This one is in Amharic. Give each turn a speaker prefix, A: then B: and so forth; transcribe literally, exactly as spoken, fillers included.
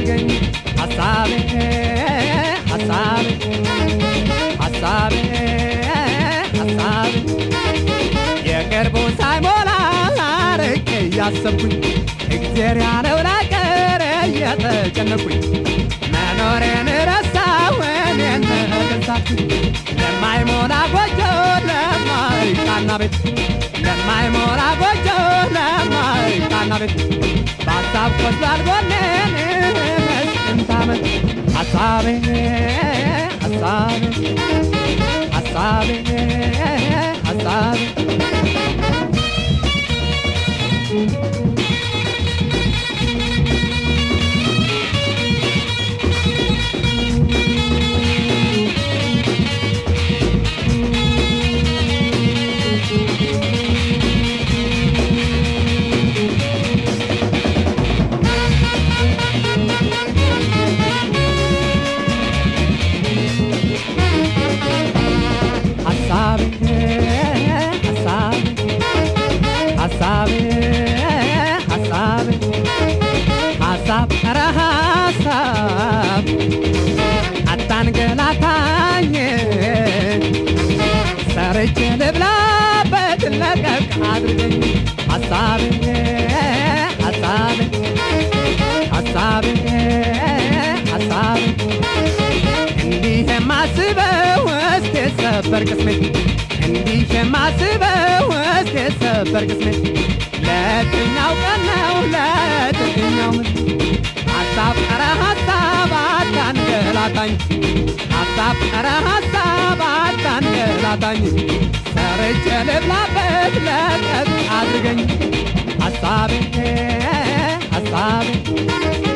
A: አድርገኝ ሐሳቤ ሐሳቤ ሐሳቤ ሐሳቤ የቅርቡ ሳይሞላ ላርቄ እያሰብኩኝ እግዜር ያለው ላቀረ እየተጨነኩኝ መኖሬን ረሳሁ እኔን ተገዛኩኝ ለማይሞላ ጎጆ ለማይቃና ቤት ለማይሞላ ጎጆ ለማይቃና ቤት በሀሳብ ቆስሏል ጎኔን ስንት ዓመት ሐሳቤ ሐሳቤ ሐሳቤ ሐሳቤ ሐሳብ ኧረ ሐሳብ አታንገላታኝ ሰርቼ ልብላበት ለቀቅ አድርገኝ ሐሳቤ ሐሳቤ ሐሳቤ ሐሳቤ እንዲህ የማስበው እስኪ ሰበር ቅስሜ እንዲህ የማስበው እስኪ ሰበር ቅስሜ ለየትኛው ቀን ነው ለየትኛው ሐሳብ ኧረ ሐሳብ አታንገላታኝ ሐሳብ ኧረ ሐሳብ አታንገላታኝ ሰርቼ ልብላበት ለቀቅ አድርገኝ ሐሳቤ ሐሳቤ